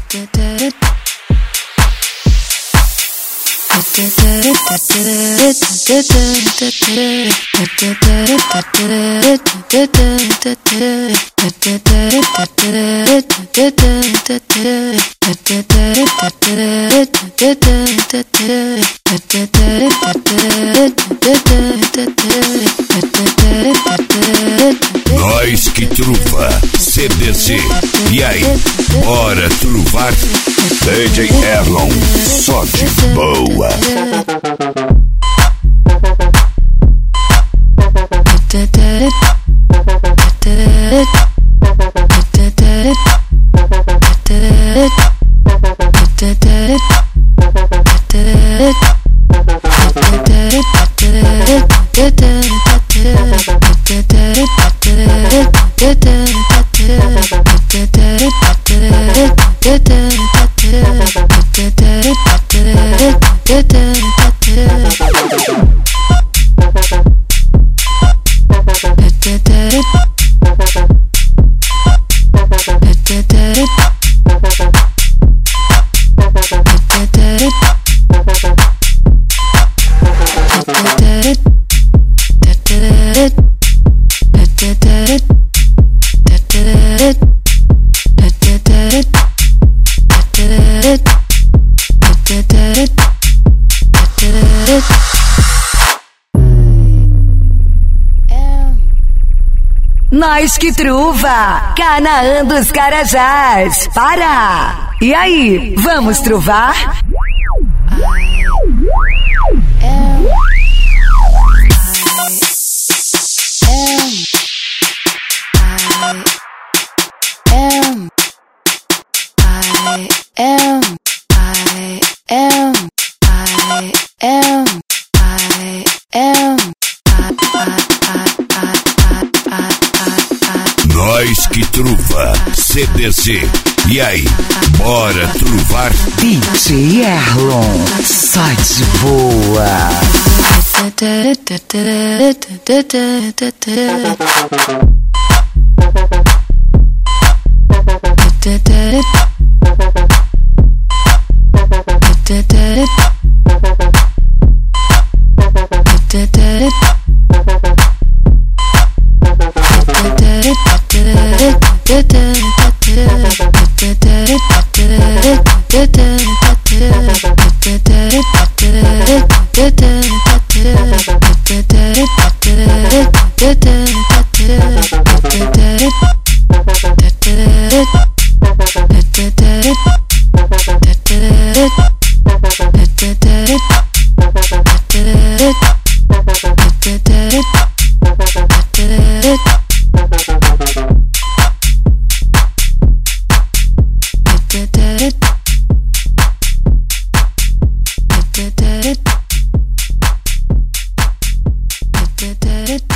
Nós que truva, CDC. E aí, bora truvar? DJ Erlon, só de boa. Nós que truva, Canaã dos Carajás, para! E aí, vamos truvar? Nós que truva, CDC. E aí, bora truvar? DJ Erlon, só de boa. Did